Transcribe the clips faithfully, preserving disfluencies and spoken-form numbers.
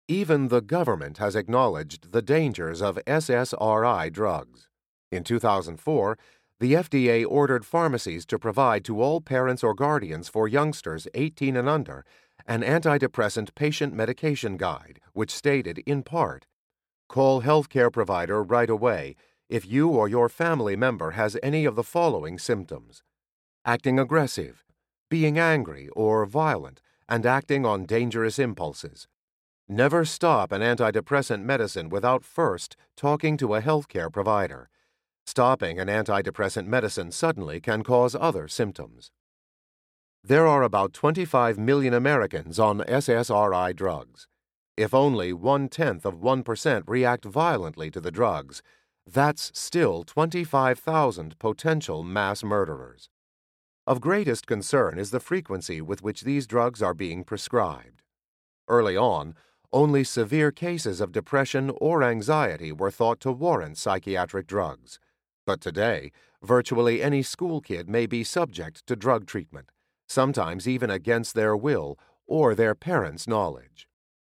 Even the government has acknowledged the dangers of S S R I drugs. In two thousand four, the F D A ordered pharmacies to provide to all parents or guardians for youngsters eighteen and under an antidepressant patient medication guide, which stated, in part, "Call healthcare provider right away if you or your family member has any of the following symptoms: acting aggressive, being angry or violent, and acting on dangerous impulses. Never stop an antidepressant medicine without first talking to a healthcare provider. Stopping an antidepressant medicine suddenly can cause other symptoms." There are about twenty-five million Americans on S S R I drugs. If only one-tenth of one percent react violently to the drugs, that's still twenty-five thousand potential mass murderers. Of greatest concern is the frequency with which these drugs are being prescribed. Early on, only severe cases of depression or anxiety were thought to warrant psychiatric drugs. But today, virtually any school kid may be subject to drug treatment, sometimes even against their will or their parents' knowledge.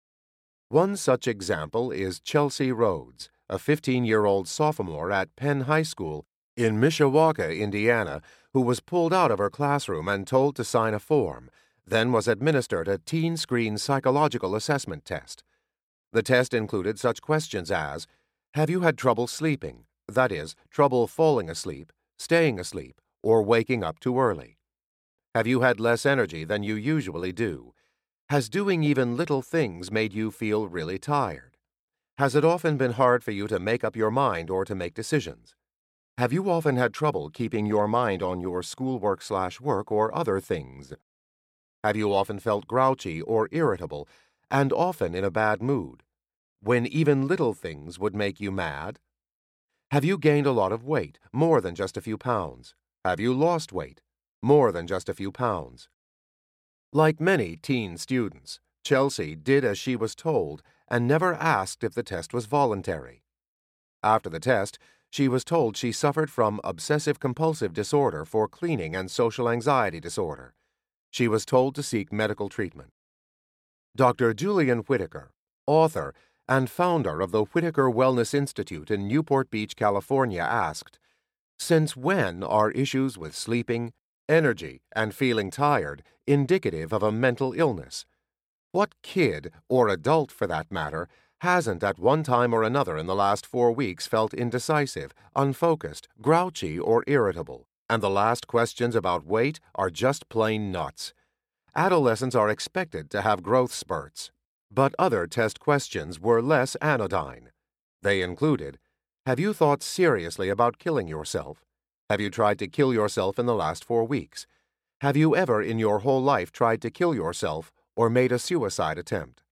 One such example is Chelsea Rhodes, a fifteen-year-old sophomore at Penn High School in Mishawaka, Indiana, who was pulled out of her classroom and told to sign a form, then was administered a teen screen psychological assessment test. The test included such questions as, have you had trouble sleeping, that is, trouble falling asleep, staying asleep, or waking up too early? Have you had less energy than you usually do? Has doing even little things made you feel really tired? Has it often been hard for you to make up your mind or to make decisions? Have you often had trouble keeping your mind on your schoolwork slash work or other things? Have you often felt grouchy or irritable, and often in a bad mood, when even little things would make you mad? Have you gained a lot of weight, more than just a few pounds? Have you lost weight, more than just a few pounds? Like many teen students, Chelsea did as she was told and never asked if the test was voluntary. After the test, she was told she suffered from obsessive-compulsive disorder for cleaning and social anxiety disorder. She was told to seek medical treatment. Doctor Julian Whitaker, author and founder of the Whitaker Wellness Institute in Newport Beach, California, asked, "Since when are issues with sleeping, energy, and feeling tired indicative of a mental illness? What kid, or adult for that matter, hasn't at one time or another in the last four weeks felt indecisive, unfocused, grouchy, or irritable? And the last questions about weight are just plain nuts. Adolescents are expected to have growth spurts." But other test questions were less anodyne. They included, have you thought seriously about killing yourself? Have you tried to kill yourself in the last four weeks? Have you ever in your whole life tried to kill yourself or made a suicide attempt?